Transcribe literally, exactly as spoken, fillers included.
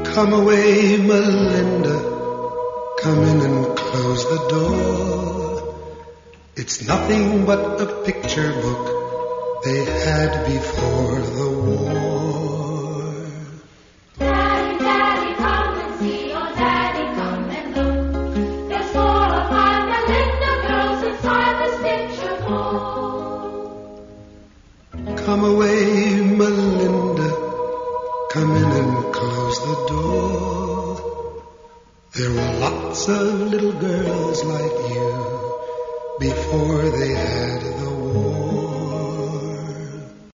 Come away, Melinda. Come in and close the door. It's nothing but a picture book they had before the war. Daddy, Daddy, come and see. Oh, Daddy, come and look. There's four or five Melinda girls inside this picture book. Come away, Melinda. Come in and close the door. There were lots of little girls like you before they had the war.